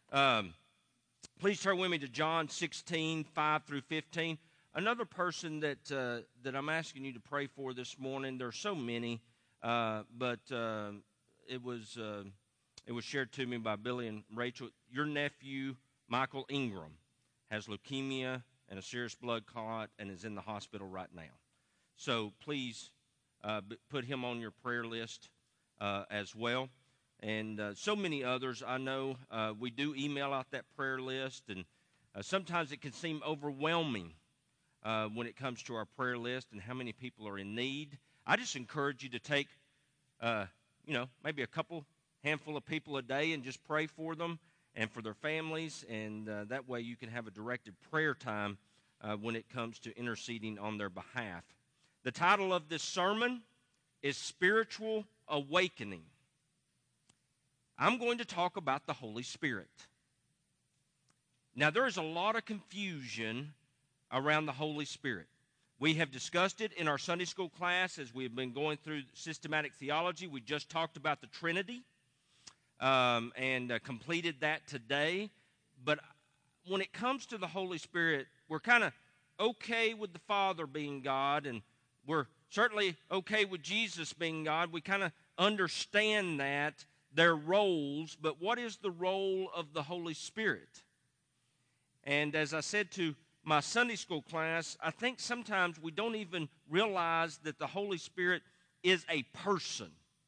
Um, Please turn with me to John 16, 5 through 15. Another person that I'm asking you to pray for this morning. There are so many, but it was shared to me by Billy and Rachel. Your nephew, Michael Ingram, has leukemia and a serious blood clot and is in the hospital right now. So please put him on your prayer list as well. And so many others I know. We do email out that prayer list, and sometimes it can seem overwhelming when it comes to our prayer list and how many people are in need. I just encourage you to take, maybe a handful of people a day and just pray for them and for their families, and that way you can have a directed prayer time when it comes to interceding on their behalf. The title of this sermon is Spiritual Awakening. I'm going to talk about the Holy Spirit. Now, there is a lot of confusion around the Holy Spirit. We have discussed it in our Sunday school class as we have been going through systematic theology. We just talked about the Trinity and completed that today. But when it comes to the Holy Spirit, we're kind of okay with the Father being God, and we're certainly okay with Jesus being God. We kind of understand that, their roles, but what is the role of the Holy Spirit? And as I said to my Sunday school class, I think sometimes we don't even realize that the Holy Spirit is a person.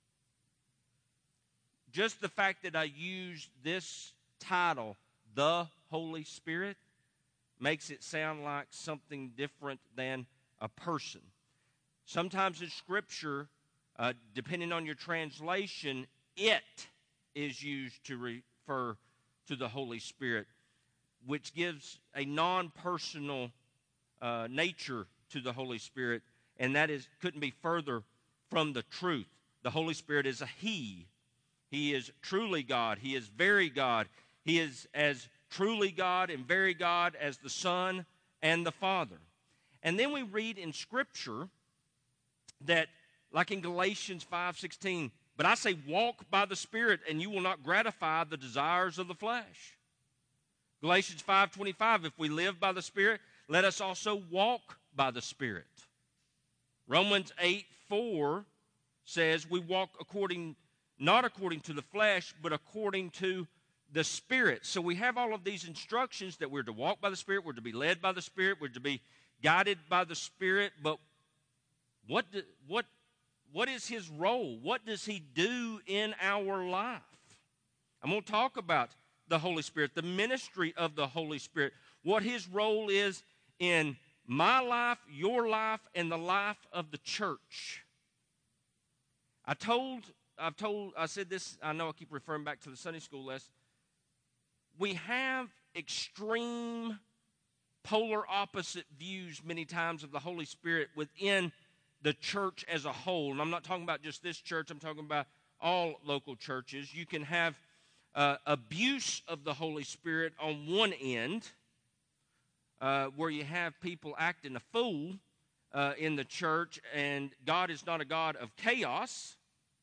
Just the fact that I use this title, the Holy Spirit, makes it sound like something different than a person. Sometimes in Scripture, depending on your translation, it is used to refer to the Holy Spirit, which gives a non-personal nature to the Holy Spirit, and that couldn't be further from the truth. The Holy Spirit is a He. He is truly God. He is very God. He is as truly God and very God as the Son and the Father. And then we read in Scripture that, like in Galatians 5:16, but I say walk by the Spirit, and you will not gratify the desires of the flesh. Galatians 5:25, if we live by the Spirit, let us also walk by the Spirit. Romans 8:4 says we walk not according to the flesh, but according to the Spirit. So we have all of these instructions that we're to walk by the Spirit, we're to be led by the Spirit, we're to be guided by the Spirit, but what is His role? What does He do in our life? I'm going to talk about the Holy Spirit, the ministry of the Holy Spirit, what His role is in my life, your life, and the life of the church. I said this, I know I keep referring back to the Sunday school lesson. We have extreme, polar opposite views many times of the Holy Spirit within the church as a whole. And I'm not talking about just this church, I'm talking about all local churches. You can have abuse of the Holy Spirit on one end, where you have people acting a fool in the church, and God is not a God of chaos.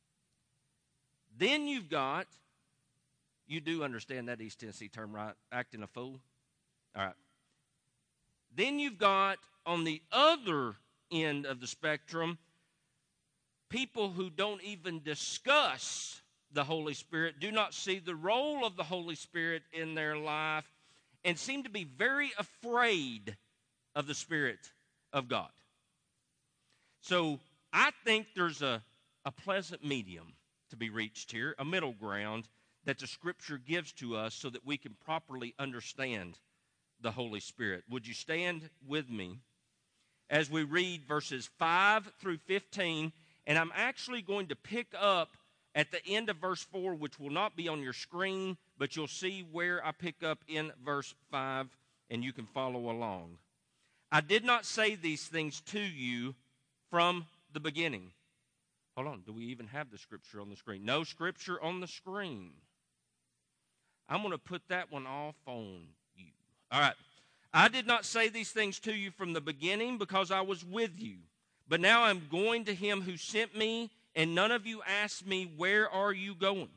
Then you do understand that East Tennessee term, right? Acting a fool? All right. Then you've got, on the other end of the spectrum, people who don't even discuss the Holy Spirit, do not see the role of the Holy Spirit in their life, and seem to be very afraid of the Spirit of God. So I think there's a pleasant medium to be reached here, a middle ground that the Scripture gives to us so that we can properly understand the Holy Spirit. Would you stand with me as we read verses 5 through 15, and I'm actually going to pick up at the end of verse 4, which will not be on your screen, but you'll see where I pick up in verse 5, and you can follow along. I did not say these things to you from the beginning. Hold on, do we even have the Scripture on the screen? No Scripture on the screen. I'm going to put that one off on you. All right. I did not say these things to you from the beginning because I was with you. But now I'm going to Him who sent me, and none of you asked me, where are you going?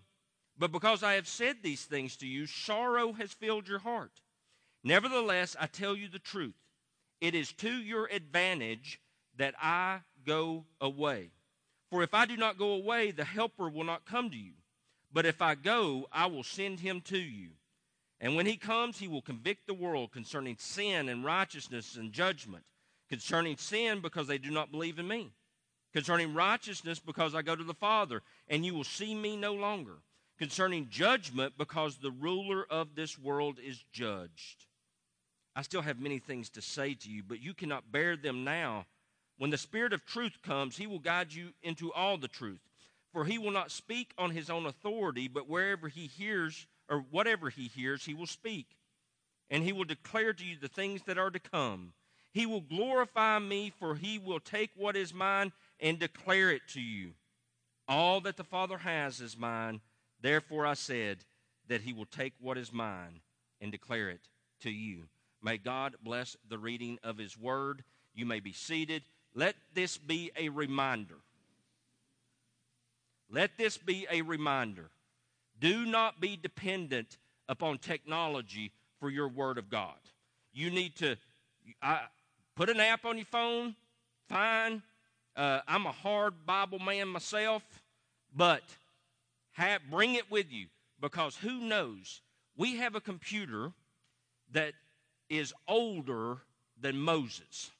But because I have said these things to you, sorrow has filled your heart. Nevertheless, I tell you the truth. It is to your advantage that I go away. For if I do not go away, the Helper will not come to you. But if I go, I will send him to you. And when he comes, he will convict the world concerning sin and righteousness and judgment. Concerning sin, because they do not believe in me. Concerning righteousness, because I go to the Father, and you will see me no longer. Concerning judgment, because the ruler of this world is judged. I still have many things to say to you, but you cannot bear them now. When the Spirit of truth comes, he will guide you into all the truth. For he will not speak on his own authority, but wherever he hears, or whatever he hears, he will speak. And he will declare to you the things that are to come. He will glorify me, for he will take what is mine and declare it to you. All that the Father has is mine. Therefore I said that he will take what is mine and declare it to you. May God bless the reading of his word. You may be seated. Let this be a reminder. Let this be a reminder. Do not be dependent upon technology for your word of God. You need to put an app on your phone, fine. I'm a hard Bible man myself, but bring it with you, because who knows? We have a computer that is older than Moses.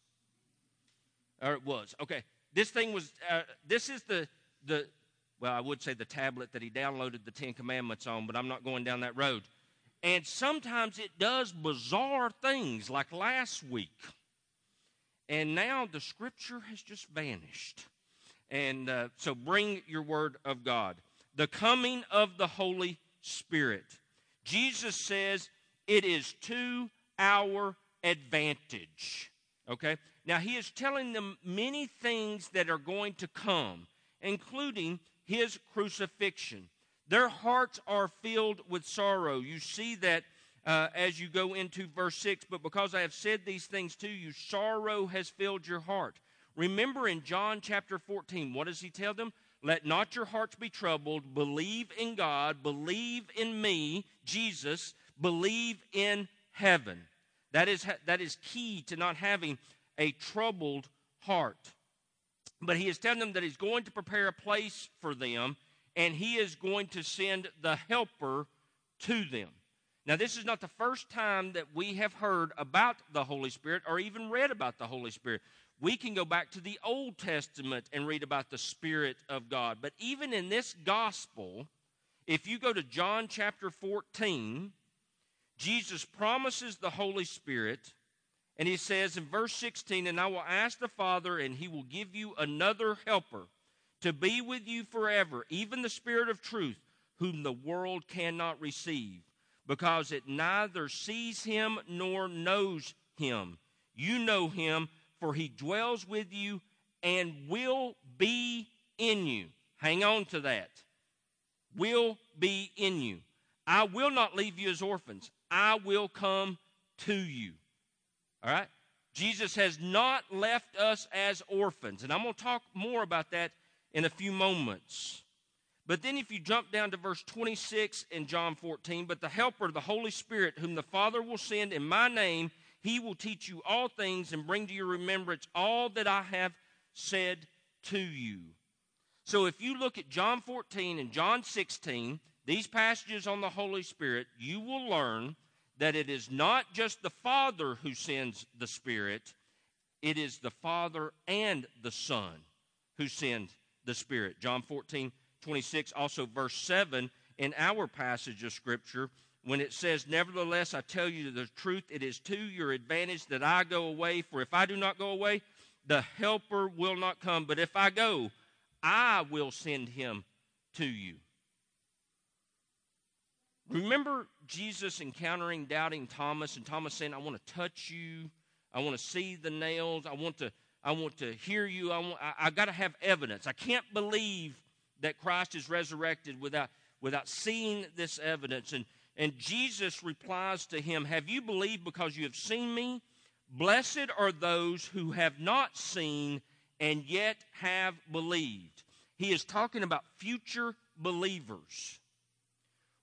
Or it was. Okay, this thing was, this is well, I would say the tablet that he downloaded the Ten Commandments on, but I'm not going down that road. And sometimes it does bizarre things, like last week. And now the scripture has just vanished. And so bring your word of God. The coming of the Holy Spirit. Jesus says it is to our advantage. Okay? Now he is telling them many things that are going to come, including his crucifixion. Their hearts are filled with sorrow. You see that as you go into verse 6. But because I have said these things to you, sorrow has filled your heart. Remember in John chapter 14, what does he tell them? Let not your hearts be troubled. Believe in God. Believe in me, Jesus. Believe in heaven. That is key to not having a troubled heart. But he is telling them that he's going to prepare a place for them, and he is going to send the Helper to them. Now, this is not the first time that we have heard about the Holy Spirit or even read about the Holy Spirit. We can go back to the Old Testament and read about the Spirit of God. But even in this gospel, if you go to John chapter 14, Jesus promises the Holy Spirit. And he says in verse 16, and I will ask the Father, and he will give you another helper to be with you forever, even the Spirit of truth, whom the world cannot receive, because it neither sees him nor knows him. You know him, for he dwells with you and will be in you. Hang on to that. Will be in you. I will not leave you as orphans. I will come to you. All right? Jesus has not left us as orphans. And I'm going to talk more about that in a few moments. But then if you jump down to verse 26 in John 14, but the Helper, the Holy Spirit, whom the Father will send in my name, he will teach you all things and bring to your remembrance all that I have said to you. So if you look at John 14 and John 16, these passages on the Holy Spirit, you will learn that it is not just the Father who sends the Spirit, it is the Father and the Son who send the Spirit. John 14:26, also verse 7 in our passage of Scripture, when it says, nevertheless, I tell you the truth, it is to your advantage that I go away, for if I do not go away, the Helper will not come. But if I go, I will send him to you. Remember Jesus encountering doubting Thomas, and Thomas saying, I want to touch you. I want to see the nails. I want to hear you. I got to have evidence. I can't believe that Christ is resurrected without seeing this evidence. And Jesus replies to him, have you believed because you have seen me? Blessed are those who have not seen and yet have believed. He is talking about future believers.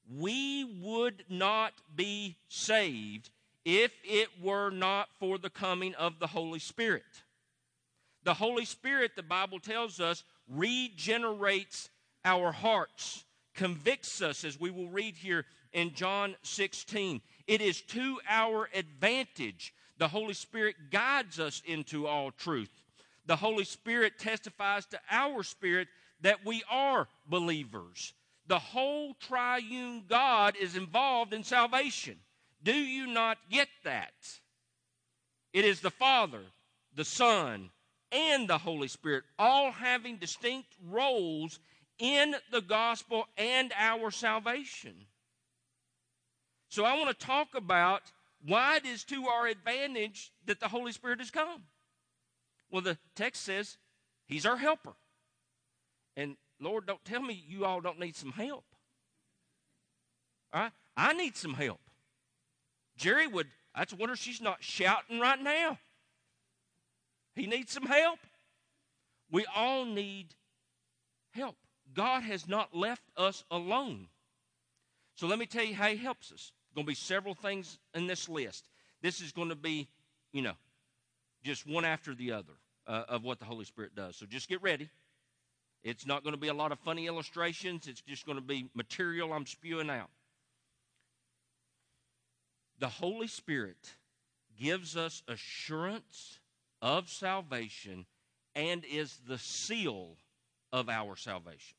we would not be saved if it were not for the coming of the Holy Spirit. The Holy Spirit, the Bible tells us, regenerates our hearts, convicts us, as we will read here in John 16. It is to our advantage. The Holy Spirit guides us into all truth. The Holy Spirit testifies to our spirit that we are believers. The whole triune God is involved in salvation. Do you not get that? It is the Father, the Son, and the Holy Spirit, all having distinct roles in the gospel and our salvation. So I want to talk about why it is to our advantage that the Holy Spirit has come. Well, the text says He's our helper. And Lord, don't tell me you all don't need some help. All right? I need some help. Jerry would, that's a wonder she's not shouting right now. He needs some help. We all need help. God has not left us alone. So let me tell you how He helps us. There's going to be several things in this list. This is going to be, just one after the other of what the Holy Spirit does. So just get ready. It's not going to be a lot of funny illustrations. It's just going to be material I'm spewing out. The Holy Spirit gives us assurance of salvation and is the seal of our salvation.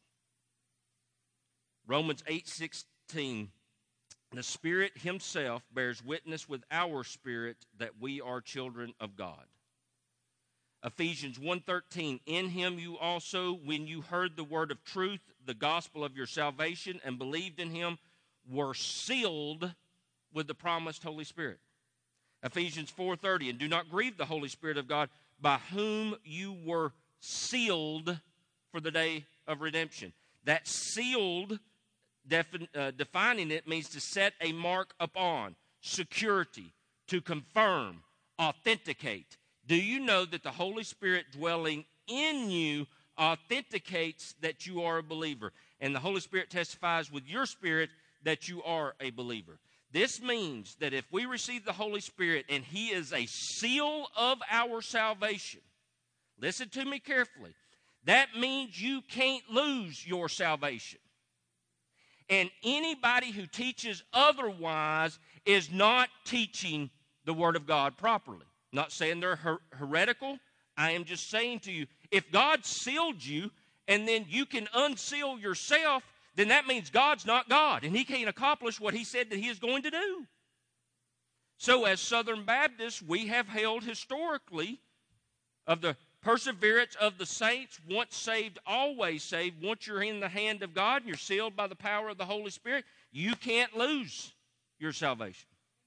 Romans 8:16, the Spirit Himself bears witness with our spirit that we are children of God. Ephesians 1:13, in Him you also, when you heard the word of truth, the gospel of your salvation, and believed in Him, were sealed with the promised Holy Spirit. Ephesians 4:30, and do not grieve the Holy Spirit of God, by whom you were sealed for the day of redemption. That sealed, defining it, means to set a mark upon, security, to confirm, authenticate. Do you know that the Holy Spirit dwelling in you authenticates that you are a believer? And the Holy Spirit testifies with your spirit that you are a believer. This means that if we receive the Holy Spirit and He is a seal of our salvation, listen to me carefully, that means you can't lose your salvation. And anybody who teaches otherwise is not teaching the Word of God properly. Not saying they're heretical. I am just saying to you, if God sealed you and then you can unseal yourself, then that means God's not God, and He can't accomplish what He said that He is going to do. So as Southern Baptists, we have held historically of the perseverance of the saints, once saved, always saved. Once you're in the hand of God and you're sealed by the power of the Holy Spirit, you can't lose your salvation.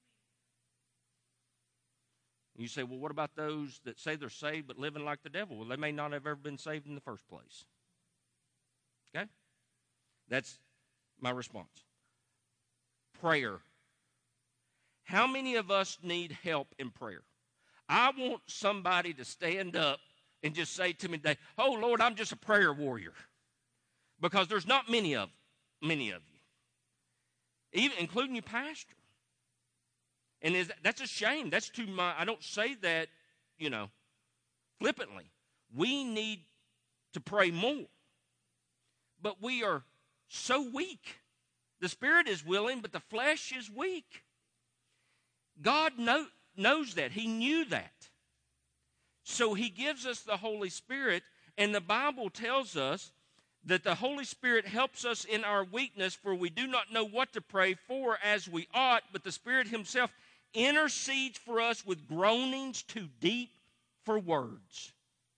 You say, well, what about those that say they're saved but living like the devil? Well, they may not have ever been saved in the first place. Okay? That's my response. Prayer. How many of us need help in prayer? I want somebody to stand up and just say to me today, oh, Lord, I'm just a prayer warrior. Because there's not many of you. Even including you, pastor. And that's a shame. That's I don't say that, flippantly. We need to pray more. But we are so weak. The spirit is willing, but the flesh is weak. God knows that. He knew that. So He gives us the Holy Spirit, and the Bible tells us that the Holy Spirit helps us in our weakness, for we do not know what to pray for as we ought, but the Spirit Himself intercedes for us with groanings too deep for words.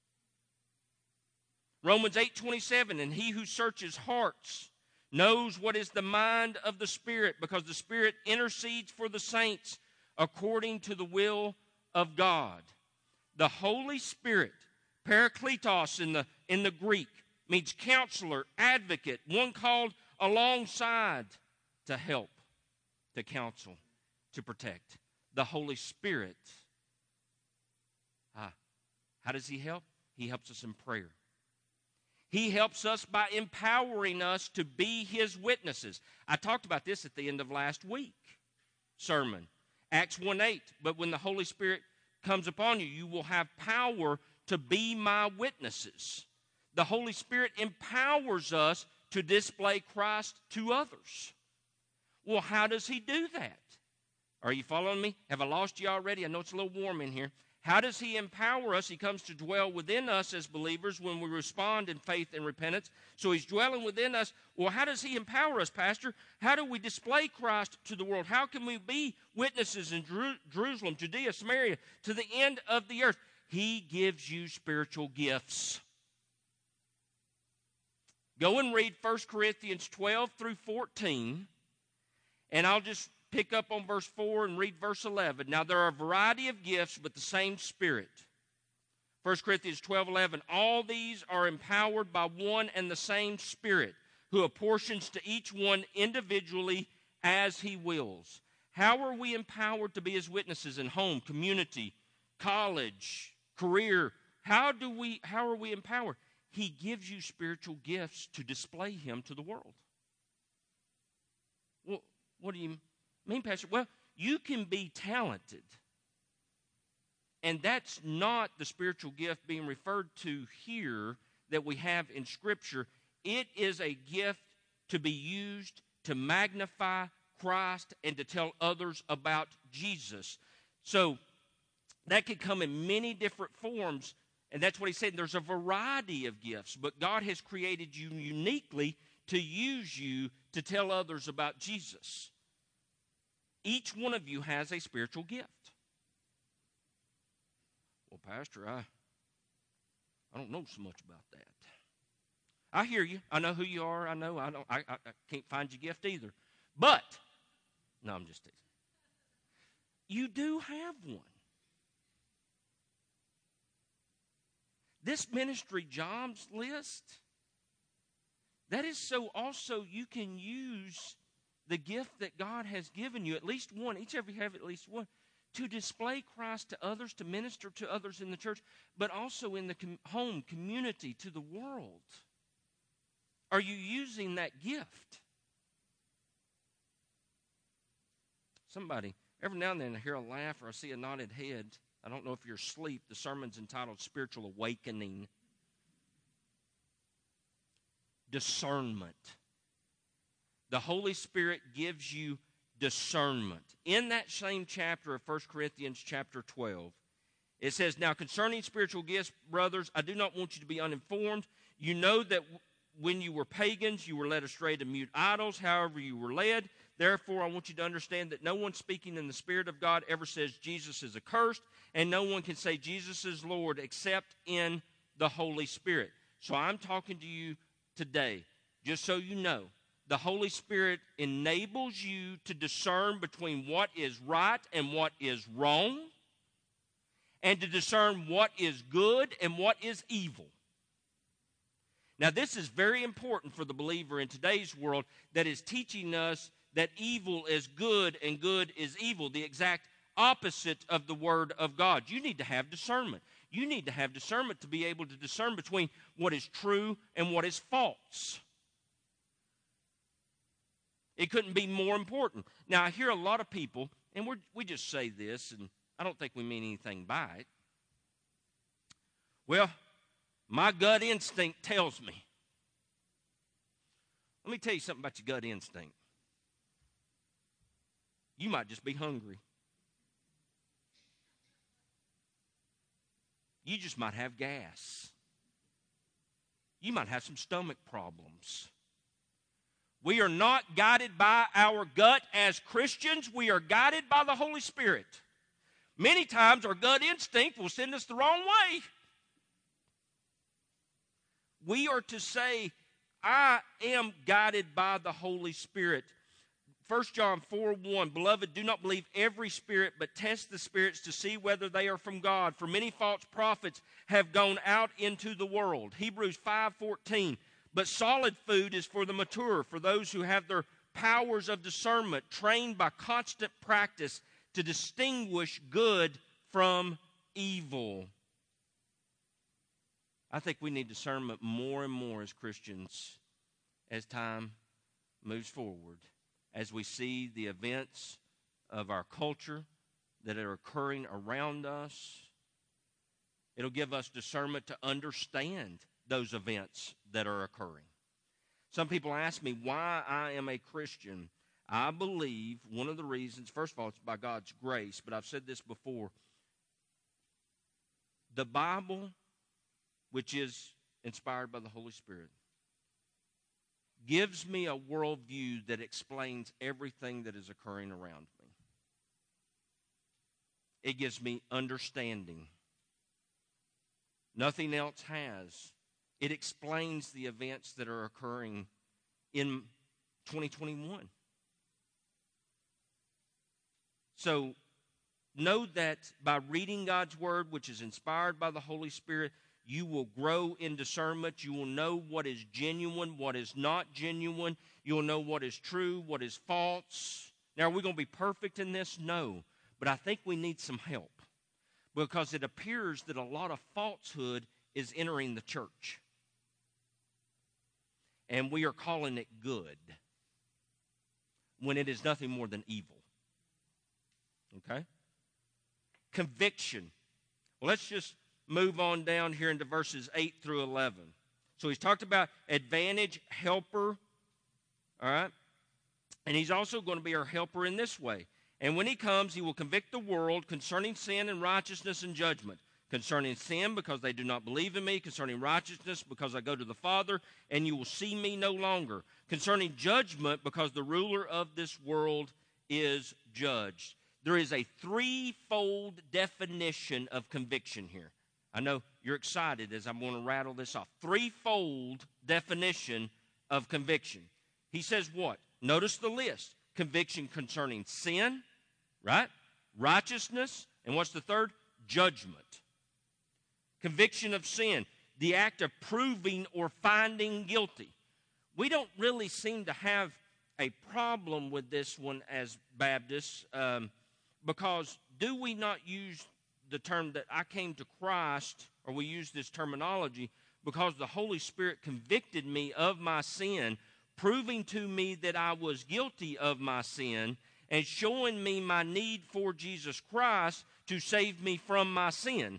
Romans 8:27, and He who searches hearts knows what is the mind of the Spirit, because the Spirit intercedes for the saints according to the will of God. The Holy Spirit, parakletos in the Greek, means counselor, advocate, one called alongside to help, to counsel, to protect. The Holy Spirit, how does He help? He helps us in prayer. He helps us by empowering us to be His witnesses. I talked about this at the end of last week sermon. Acts 1:8, but when the Holy Spirit comes upon you, you will have power to be my witnesses. The Holy Spirit empowers us to display Christ to others. Well, how does He do that? Are you following me? Have I lost you already? I know it's a little warm in here. How does He empower us? He comes to dwell within us as believers when we respond in faith and repentance. So He's dwelling within us. Well, how does He empower us, Pastor? How do we display Christ to the world? How can we be witnesses in Jerusalem, Judea, Samaria, to the end of the earth? He gives you spiritual gifts. Go and read 1 Corinthians 12 through 14, and I'll just pick up on verse 4 and read verse 11. Now, there are a variety of gifts, but the same Spirit. 1 Corinthians 12:11, all these are empowered by one and the same Spirit, who apportions to each one individually as He wills. How are we empowered to be His witnesses in home, community, college, career? How are we empowered? He gives you spiritual gifts to display Him to the world. Well, what do you mean, Pastor? Well, you can be talented. And that's not the spiritual gift being referred to here that we have in Scripture. It is a gift to be used to magnify Christ and to tell others about Jesus. So that could come in many different forms. And that's what He said. There's a variety of gifts, but God has created you uniquely to use you to tell others about Jesus. Each one of you has a spiritual gift. Well, Pastor, I don't know so much about that. I hear you. I know who you are. I know. I can't find your gift either. But, no, I'm just teasing. You do have one. This ministry jobs list, that is so also you can use the gift that God has given you, at least one, each of you have at least one, to display Christ to others, to minister to others in the church, but also in the home, community, to the world. Are you using that gift? Somebody, every now and then I hear a laugh or I see a nodded head. I don't know if you're asleep. The sermon's entitled Spiritual Awakening. Discernment. The Holy Spirit gives you discernment. In that same chapter of 1 Corinthians chapter 12, it says, now concerning spiritual gifts, brothers, I do not want you to be uninformed. You know that when you were pagans, you were led astray to mute idols, however you were led. Therefore, I want you to understand that no one speaking in the Spirit of God ever says Jesus is accursed, and no one can say Jesus is Lord except in the Holy Spirit. So I'm talking to you today, just so you know, the Holy Spirit enables you to discern between what is right and what is wrong, and to discern what is good and what is evil. Now, this is very important for the believer in today's world that is teaching us that evil is good and good is evil, the exact opposite of the Word of God. You need to have discernment. You need to have discernment to be able to discern between what is true and what is false. It couldn't be more important. Now, I hear a lot of people, and we just say this, and I don't think we mean anything by it. Well, my gut instinct tells me. Let me tell you something about your gut instinct. You might just be hungry. You just might have gas. You might have some stomach problems. We are not guided by our gut as Christians. We are guided by the Holy Spirit. Many times our gut instinct will send us the wrong way. We are to say, I am guided by the Holy Spirit. 1 John 4:1, Beloved, do not believe every spirit, but test the spirits to see whether they are from God. For many false prophets have gone out into the world. Hebrews 5:14, but solid food is for the mature, for those who have their powers of discernment trained by constant practice to distinguish good from evil. I think we need discernment more and more as Christians as time moves forward, as we see the events of our culture that are occurring around us. It'll give us discernment to understand those events that are occurring. Some people ask me why I am a Christian. I believe one of the reasons, first of all, it's by God's grace, but I've said this before. The Bible, which is inspired by the Holy Spirit, gives me a worldview that explains everything that is occurring around me. It gives me understanding. Nothing else has. It explains the events that are occurring in 2021. So, know that by reading God's Word, which is inspired by the Holy Spirit, you will grow in discernment. You will know what is genuine, what is not genuine. You will know what is true, what is false. Now, are we going to be perfect in this? No. But I think we need some help, because it appears that a lot of falsehood is entering the church. And we are calling it good when it is nothing more than evil. Okay? Conviction. Well, let's just move on down here into verses 8 through 11. So he's talked about advantage, helper, all right? And he's also going to be our helper in this way. And when he comes, he will convict the world concerning sin and righteousness and judgment. Concerning sin, because they do not believe in me. Concerning righteousness, because I go to the Father, and you will see me no longer. Concerning judgment, because the ruler of this world is judged. There is a threefold definition of conviction here. I know you're excited as I'm going to rattle this off. Threefold definition of conviction. He says what? Notice the list. Conviction concerning sin, right? Righteousness, and what's the third? Judgment. Conviction of sin, the act of proving or finding guilty. We don't really seem to have a problem with this one as Baptists, because do we not use the term that I came to Christ, or we use this terminology, because the Holy Spirit convicted me of my sin, proving to me that I was guilty of my sin, and showing me my need for Jesus Christ to save me from my sin.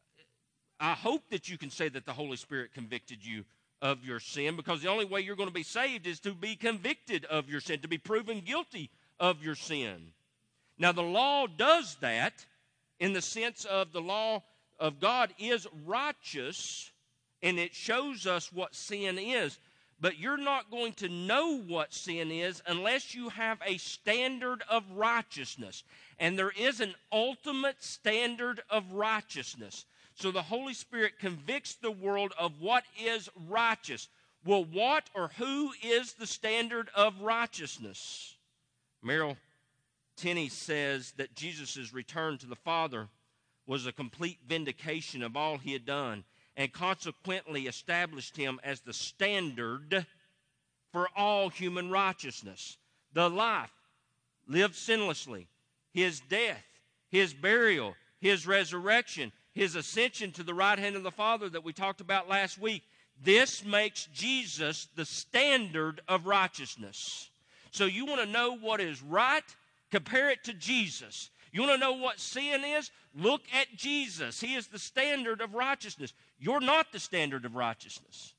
I hope that you can say that the Holy Spirit convicted you of your sin, because the only way you're going to be saved is to be convicted of your sin, to be proven guilty of your sin. Now, the law does that in the sense of the law of God is righteous, and it shows us what sin is. But you're not going to know what sin is unless you have a standard of righteousness. And there is an ultimate standard of righteousness. So the Holy Spirit convicts the world of what is righteous. Well, what or who is the standard of righteousness? Merrill Tenney says that Jesus' return to the Father was a complete vindication of all he had done, and consequently established him as the standard for all human righteousness. The life lived sinlessly, his death, his burial, his resurrection, his ascension to the right hand of the Father that we talked about last week. This makes Jesus the standard of righteousness. So you want to know what is right? Compare it to Jesus. You want to know what sin is? Look at Jesus. He is the standard of righteousness. You're not the standard of righteousness.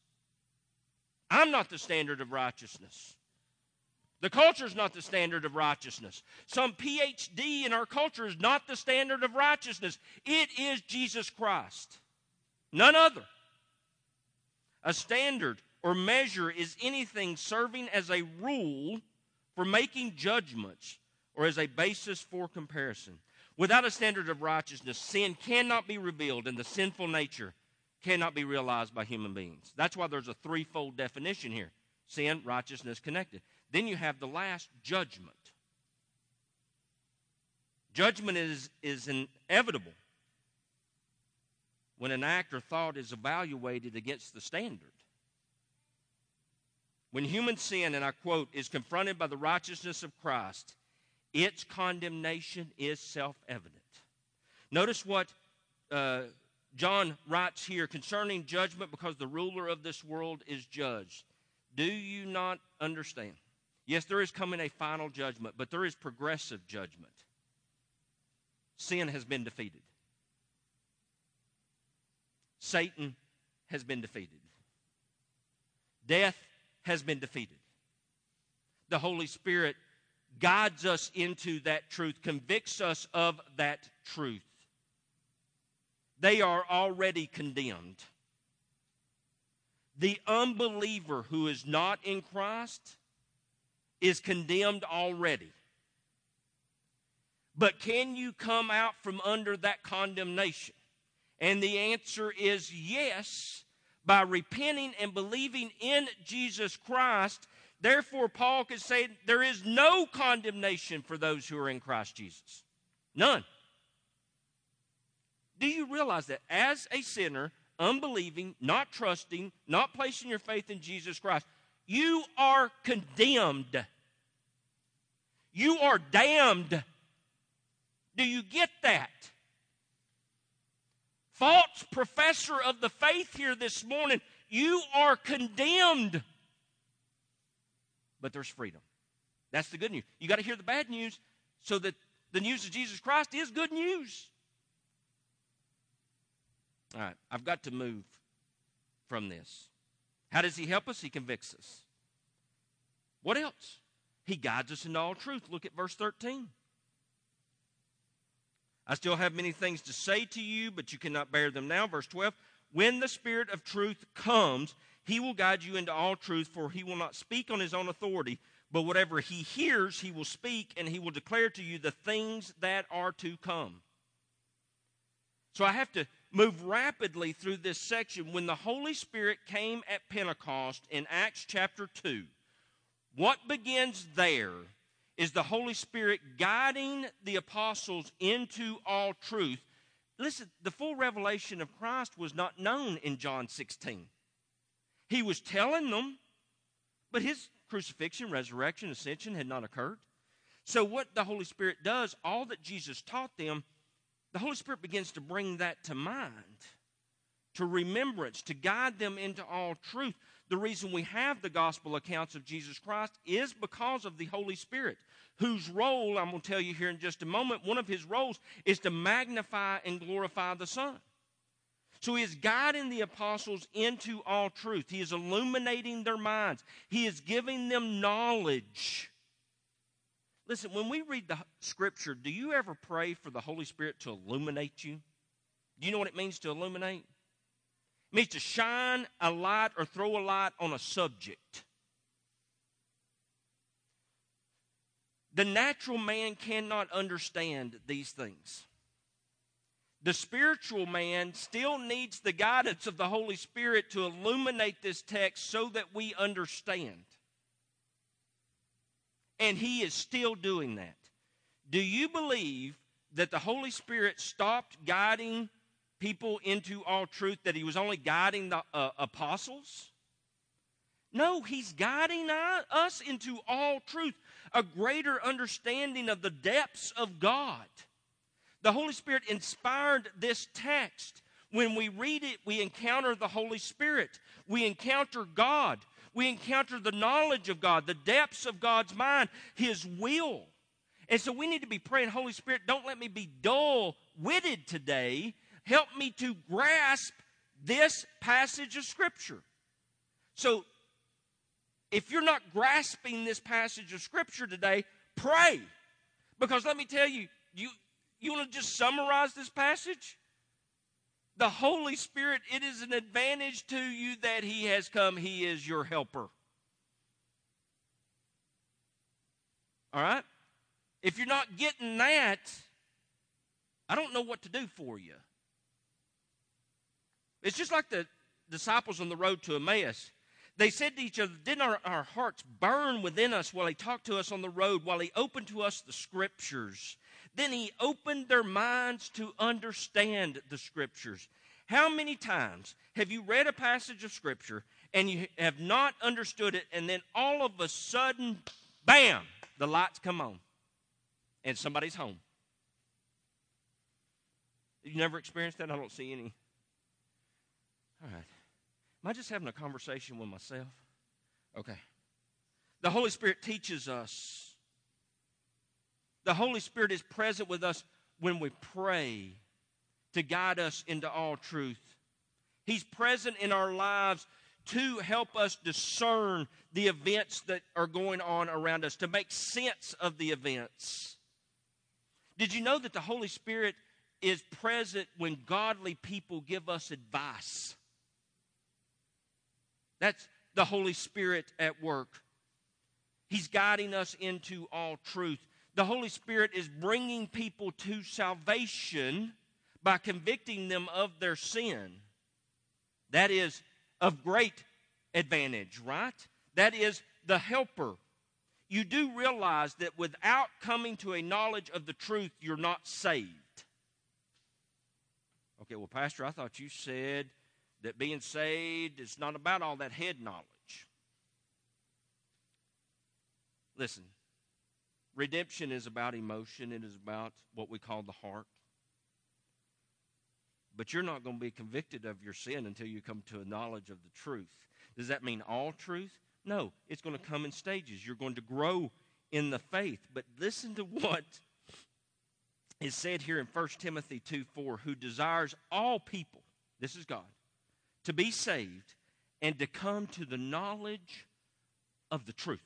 I'm not the standard of righteousness. The culture is not the standard of righteousness. Some PhD in our culture is not the standard of righteousness. It is Jesus Christ. None other. A standard or measure is anything serving as a rule for making judgments or as a basis for comparison. Without a standard of righteousness, sin cannot be revealed, and the sinful nature cannot be realized by human beings. That's why there's a threefold definition here. Sin, righteousness, connected. Then you have the last, judgment. Judgment is inevitable when an act or thought is evaluated against the standard. When human sin, and I quote, is confronted by the righteousness of Christ, its condemnation is self-evident. Notice what the John writes here, concerning judgment, because the ruler of this world is judged. Do you not understand? Yes, there is coming a final judgment, but there is progressive judgment. Sin has been defeated. Satan has been defeated. Death has been defeated. The Holy Spirit guides us into that truth, convicts us of that truth. They are already condemned. The unbeliever who is not in Christ is condemned already. But can you come out from under that condemnation? And the answer is yes, by repenting and believing in Jesus Christ. Therefore, Paul could say there is no condemnation for those who are in Christ Jesus. None. Do you realize that as a sinner, unbelieving, not trusting, not placing your faith in Jesus Christ, you are condemned? You are damned. Do you get that? False professor of the faith here this morning, you are condemned. But there's freedom. That's the good news. You got to hear the bad news so that the news of Jesus Christ is good news. All right, I've got to move from this. How does he help us? He convicts us. What else? He guides us into all truth. Look at verse 13. I still have many things to say to you, but you cannot bear them now. Verse 12. When the Spirit of truth comes, he will guide you into all truth, for he will not speak on his own authority, but whatever he hears, he will speak, and he will declare to you the things that are to come. So I have to move rapidly through this section. When the Holy Spirit came at Pentecost in Acts chapter 2, what begins there is the Holy Spirit guiding the apostles into all truth. Listen, the full revelation of Christ was not known in John 16. He was telling them, but his crucifixion, resurrection, ascension had not occurred. So what the Holy Spirit does, all that Jesus taught them, the Holy Spirit begins to bring that to mind, to remembrance, to guide them into all truth. The reason we have the gospel accounts of Jesus Christ is because of the Holy Spirit, whose role, I'm going to tell you here in just a moment, one of his roles is to magnify and glorify the Son. So he is guiding the apostles into all truth. He is illuminating their minds. He is giving them knowledge. Listen, when we read the Scripture, do you ever pray for the Holy Spirit to illuminate you? Do you know what it means to illuminate? It means to shine a light or throw a light on a subject. The natural man cannot understand these things. The spiritual man still needs the guidance of the Holy Spirit to illuminate this text so that we understand. And he is still doing that. Do you believe that the Holy Spirit stopped guiding people into all truth, that he was only guiding the apostles? No, he's guiding us into all truth, a greater understanding of the depths of God. The Holy Spirit inspired this text. When we read it, we encounter the Holy Spirit. We encounter God. We encounter the knowledge of God, the depths of God's mind, his will. And so we need to be praying, Holy Spirit, don't let me be dull-witted today. Help me to grasp this passage of Scripture. So if you're not grasping this passage of Scripture today, pray. Because let me tell you, you want to just summarize this passage? The Holy Spirit, it is an advantage to you that he has come. He is your helper. All right? If you're not getting that, I don't know what to do for you. It's just like the disciples on the road to Emmaus. They said to each other, didn't our hearts burn within us while he talked to us on the road, while he opened to us the Scriptures? Then he opened their minds to understand the Scriptures. How many times have you read a passage of Scripture and you have not understood it, and then all of a sudden, bam, the lights come on and somebody's home? You never experienced that? I don't see any All right. Am I just having a conversation with myself? Okay. The Holy Spirit teaches us. The Holy Spirit is present with us when we pray to guide us into all truth. He's present in our lives to help us discern the events that are going on around us, to make sense of the events. Did you know that the Holy Spirit is present when godly people give us advice? That's the Holy Spirit at work. He's guiding us into all truth. The Holy Spirit is bringing people to salvation by convicting them of their sin. That is of great advantage, right? That is the helper. You do realize that without coming to a knowledge of the truth, you're not saved. Okay, well, Pastor, I thought you said that being saved is not about all that head knowledge. Listen, redemption is about emotion. It is about what we call the heart. But you're not going to be convicted of your sin until you come to a knowledge of the truth. Does that mean all truth? No, it's going to come in stages. You're going to grow in the faith. But listen to what is said here in 1 Timothy 2:4, who desires all people, this is God, to be saved and to come to the knowledge of the truth.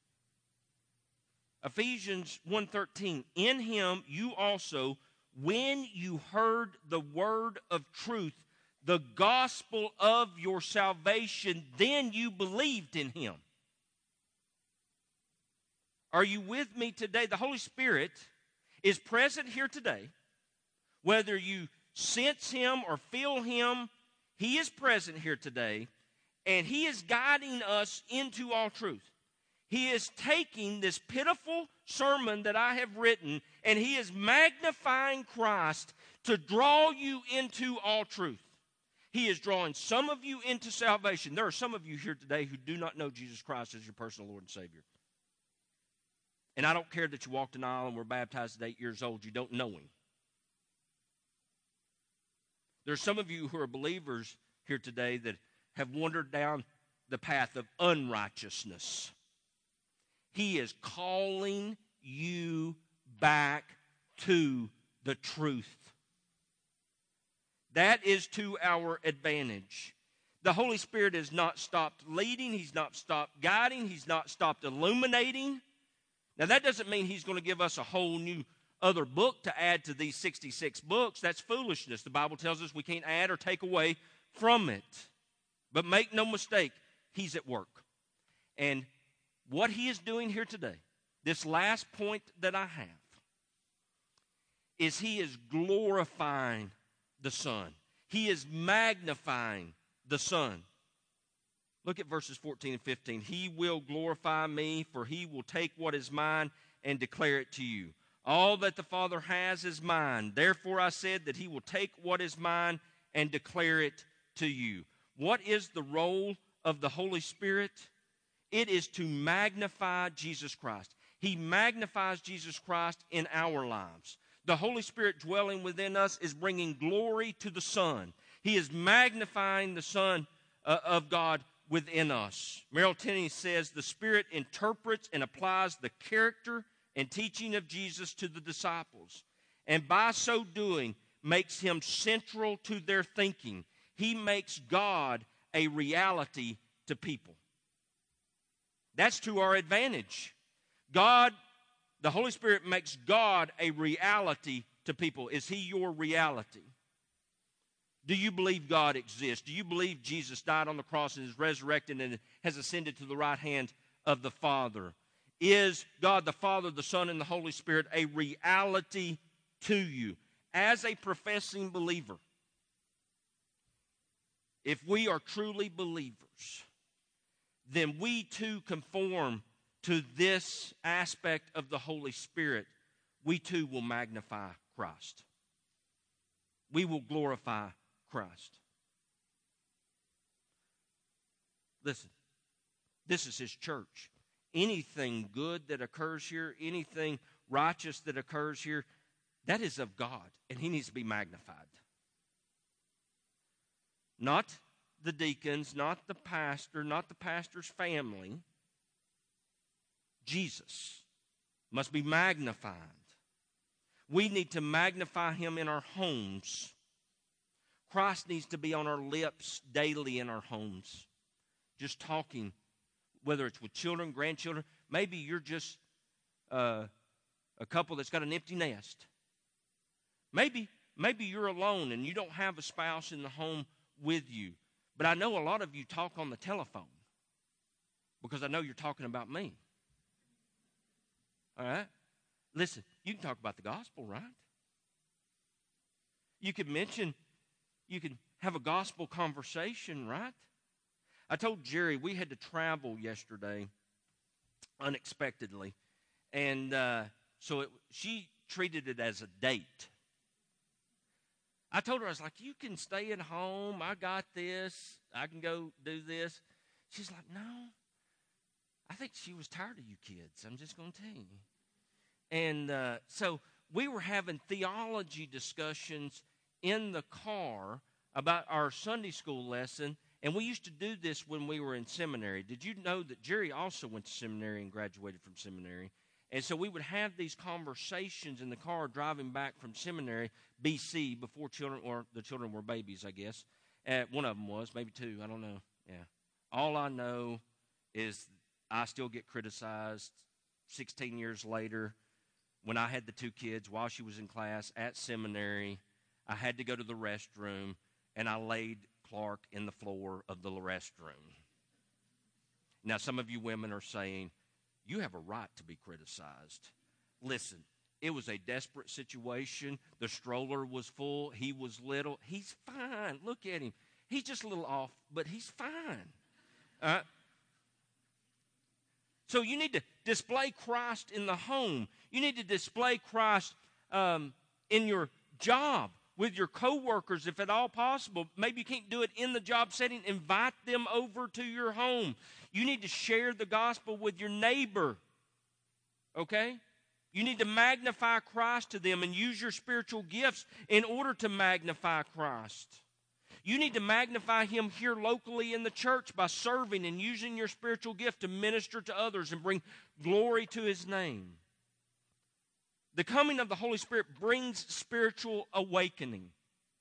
Ephesians 1:13, in him you also, when you heard the word of truth, the gospel of your salvation, then you believed in him. Are you with me today? The Holy Spirit is present here today. Whether you sense him or feel him, he is present here today, and he is guiding us into all truth. He is taking this pitiful sermon that I have written, and he is magnifying Christ to draw you into all truth. He is drawing some of you into salvation. There are some of you here today who do not know Jesus Christ as your personal Lord and Savior. And I don't care that you walked an aisle and were baptized at 8 years old. You don't know him. There are some of you who are believers here today that have wandered down the path of unrighteousness. He is calling you back to the truth. That is to our advantage. The Holy Spirit has not stopped leading. He's not stopped guiding. He's not stopped illuminating. Now, that doesn't mean he's going to give us a whole new other book to add to these 66 books. That's foolishness. The Bible tells us we can't add or take away from it. But make no mistake, he's at work. And what he is doing here today, this last point that I have, is he is glorifying the Son. He is magnifying the Son. Look at verses 14 and 15. He will glorify me, for he will take what is mine and declare it to you. All that the Father has is mine. Therefore I said that he will take what is mine and declare it to you. What is the role of the Holy Spirit? It is to magnify Jesus Christ. He magnifies Jesus Christ in our lives. The Holy Spirit dwelling within us is bringing glory to the Son. He is magnifying the Son of God within us. Merrill Tenney says, the Spirit interprets and applies the character and teaching of Jesus to the disciples, and by so doing makes him central to their thinking. He makes God a reality to people. That's to our advantage. God, the Holy Spirit makes God a reality to people. Is he your reality? Do you believe God exists? Do you believe Jesus died on the cross and is resurrected and has ascended to the right hand of the Father? Is God the Father, the Son, and the Holy Spirit a reality to you? As a professing believer, if we are truly believers, then we too conform to this aspect of the Holy Spirit. We too will magnify Christ. We will glorify Christ. Listen, this is his church. Anything good that occurs here, anything righteous that occurs here, that is of God, and he needs to be magnified. Not the deacons, not the pastor, not the pastor's family. Jesus must be magnified. We need to magnify him in our homes. Christ needs to be on our lips daily in our homes. Just talking, whether it's with children, grandchildren. Maybe you're just a couple that's got an empty nest. Maybe you're alone and you don't have a spouse in the home with you. But I know a lot of you talk on the telephone because I know you're talking about me. All right? Listen, you can talk about the gospel, right? You can have a gospel conversation, right? I told Jerry we had to travel yesterday unexpectedly. And she treated it as a date. I told her, I was like, you can stay at home. I got this. I can go do this. She's like, no. I think she was tired of you kids. I'm just going to tell you. And so we were having theology discussions in the car about our Sunday school lesson. And we used to do this when we were in seminary. Did you know that Jerry also went to seminary and graduated from seminary? And so we would have these conversations in the car driving back from seminary, BC, before the children were babies, I guess. One of them was, maybe two, I don't know. Yeah. All I know is I still get criticized 16 years later when I had the two kids while she was in class at seminary. I had to go to the restroom, and I laid Clark in the floor of the restroom. Now, some of you women are saying, you have a right to be criticized. Listen, it was a desperate situation. The stroller was full. He was little. He's fine. Look at him. He's just a little off, but he's fine. So you need to display Christ in the home. You need to display Christ in your job, with your coworkers, if at all possible. Maybe you can't do it in the job setting. Invite them over to your home. You need to share the gospel with your neighbor, okay? You need to magnify Christ to them and use your spiritual gifts in order to magnify Christ. You need to magnify him here locally in the church by serving and using your spiritual gift to minister to others and bring glory to his name. The coming of the Holy Spirit brings spiritual awakening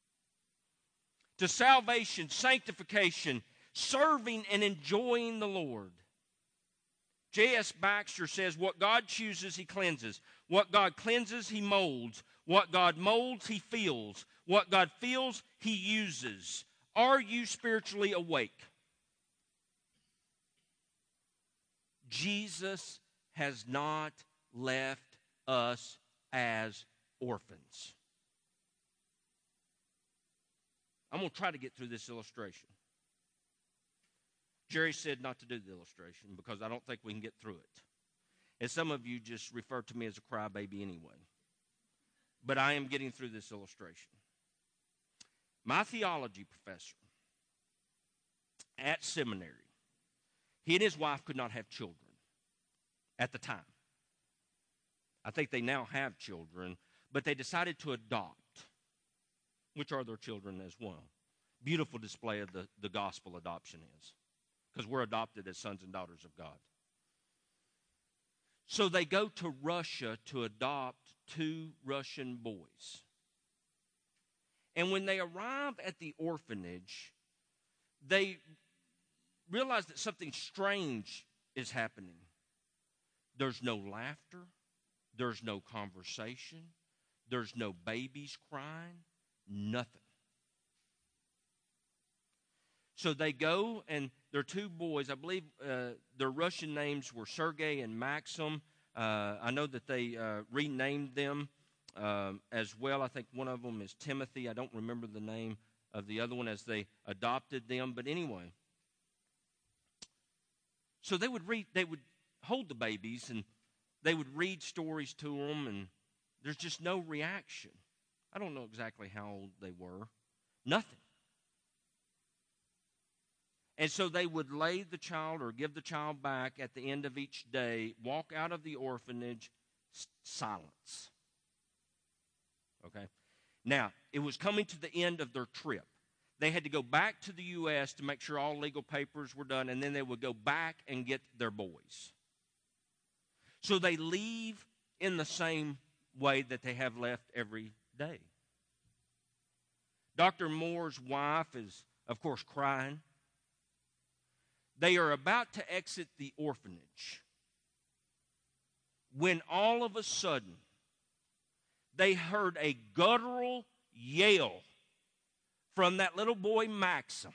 to salvation, sanctification, serving and enjoying the Lord. J.S. Baxter says, what God chooses, he cleanses. What God cleanses, he molds. What God molds, he fills. What God fills, he uses. Are you spiritually awake? Jesus has not left us as orphans. I'm going to try to get through this illustration. Jerry said not to do the illustration because I don't think we can get through it. And some of you just refer to me as a crybaby anyway. But I am getting through this illustration. My theology professor at seminary, he and his wife could not have children at the time. I think they now have children, but they decided to adopt, which are their children as well. Beautiful display of the gospel adoption is, because we're adopted as sons and daughters of God. So they go to Russia to adopt 2 Russian boys. And when they arrive at the orphanage, they realize that something strange is happening. There's no laughter. There's no conversation. There's no babies crying. Nothing. So they go, and their 2 boys, I believe their Russian names were Sergei and Maxim. I know that they renamed them as well. I think one of them is Timothy. I don't remember the name of the other one as they adopted them. But anyway, so they would hold the babies, and they would read stories to them, and there's just no reaction. I don't know exactly how old they were. Nothing. And so they would lay the child or give the child back at the end of each day, walk out of the orphanage, silence. Okay? Now, it was coming to the end of their trip. they had to go back to the U.S. to make sure all legal papers were done, and then they would go back and get their boys. So they leave in the same way that they have left every day. Dr. Moore's wife is, of course, crying. They are about to exit the orphanage when all of a sudden they heard a guttural yell from that little boy Maxim,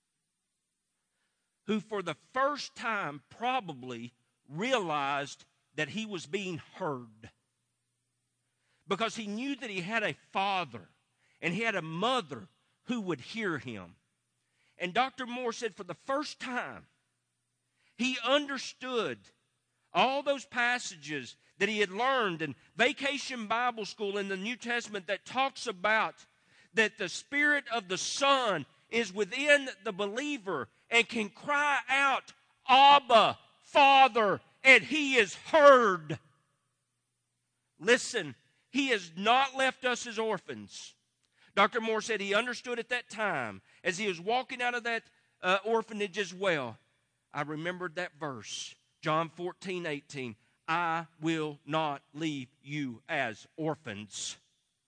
who for the first time probably realized that he was being heard, because he knew that he had a father and he had a mother who would hear him. And Dr. Moore said for the first time, he understood all those passages that he had learned in Vacation Bible School in the New Testament that talks about that the Spirit of the Son is within the believer and can cry out, Abba, Father, and he is heard. Listen, he has not left us as orphans. Dr. Moore said he understood at that time, as he was walking out of that orphanage as well. I remembered that verse, John 14:18. I will not leave you as orphans.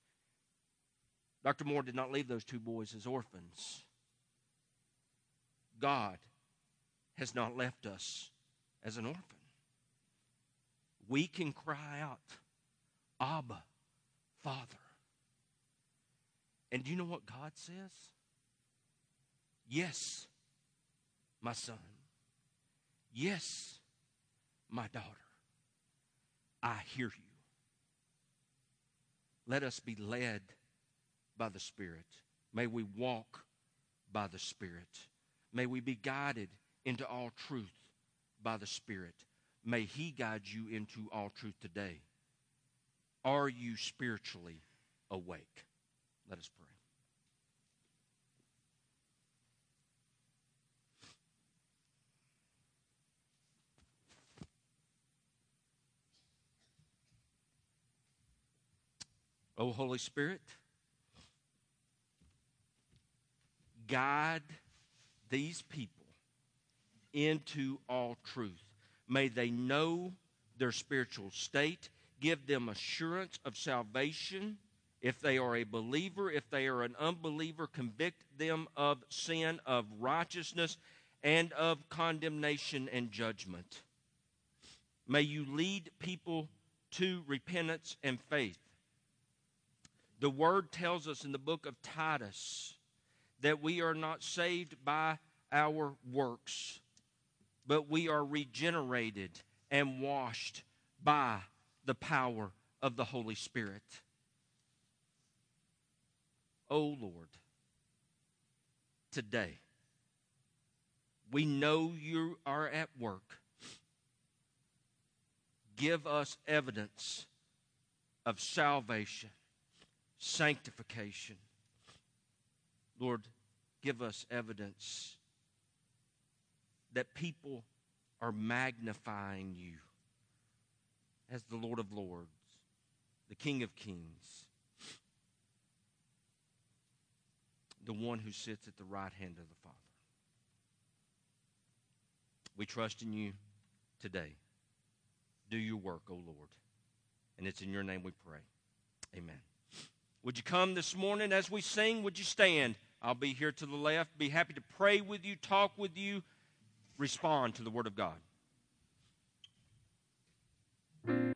Dr. Moore did not leave those two boys as orphans. God has not left us as an orphan. We can cry out, Abba, Father. And do you know what God says? Yes, my son. Yes, my daughter. I hear you. Let us be led by the Spirit. May we walk by the Spirit. May we be guided into all truth by the Spirit. May He guide you into all truth today. Are you spiritually awake? Let us pray. Oh, Holy Spirit, guide these people into all truth. May they know their spiritual state. Give them assurance of salvation. If they are a believer, if they are an unbeliever, convict them of sin, of righteousness, and of condemnation and judgment. May you lead people to repentance and faith. The Word tells us in the book of Titus that we are not saved by our works, but we are regenerated and washed by the power of the Holy Spirit. Oh Lord, today we know you are at work. Give us evidence of salvation, sanctification. Lord, give us evidence that people are magnifying you as the Lord of Lords, the King of Kings, the one who sits at the right hand of the Father. We trust in you today. Do your work, O Lord. And it's in your name we pray. Amen. Would you come this morning as we sing? Would you stand? I'll be here to the left. Be happy to pray with you, talk with you, respond to the Word of God.